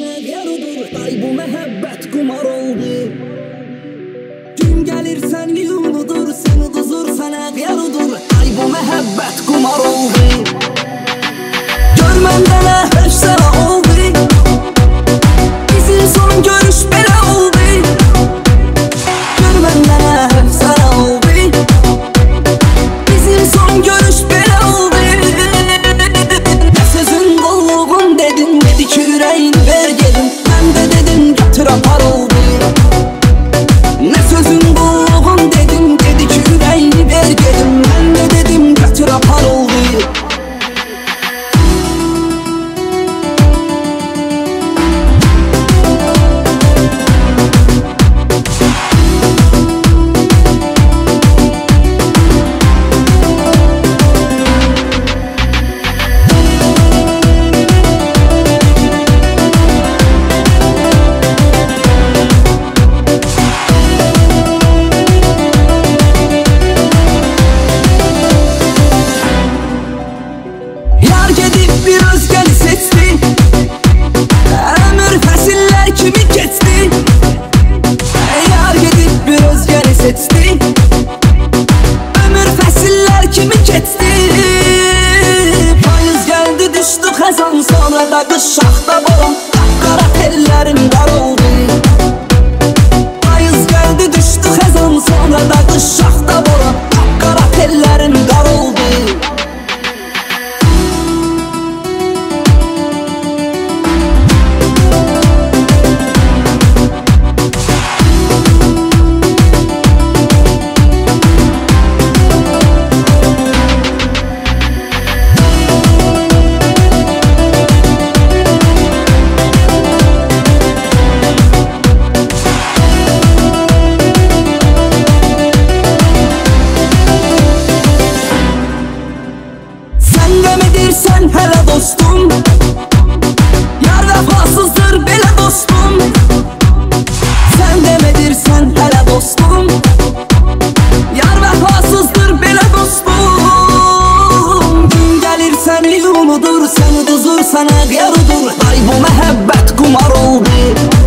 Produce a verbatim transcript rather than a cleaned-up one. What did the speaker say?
sana yarudur. Ay bu məhəbbət qumar oldu. Gün gəlir sən yuludur, sən uduzur sana yarudur. Ay bu məhəbbət qumar oldu. Gör məndə nə həfsələ oldu. Bizim son görüş belə oldu. Gör məndə nə həfsələ oldu. Bizim son görüş belə oldu. Nə sözün qolluğun dedin, dedi ki ürəyini ver gedim. Mən də dedim götür apar oldu. Nə sözün qolluğun dedin, dedi ki ürəyini ver gedim. Mən də dedim götür apar oldu. Bir özgəni seçdi. Ömür fəsillər kimi keçdi. Yar gedib bir özgəni seçdi. Ömür fəsillər kimi keçdi. Payız gəldi düşdü xəzan, sonra da qış şaxta boran. Qara tellərim qar oldu. Payız gəldi düşdü xəzan, sonra da qış şaxta boran. Qara tellərim qar oldu. Sən hələ dostum, yar vəfasızdır belə dostum. Sən demədirsən hələ dostum, yar vəfasızdır belə dostum. Gün gəlir səni unudur, sən uduzur sana yarudur. Ay bu məhəbbət qumar oldu.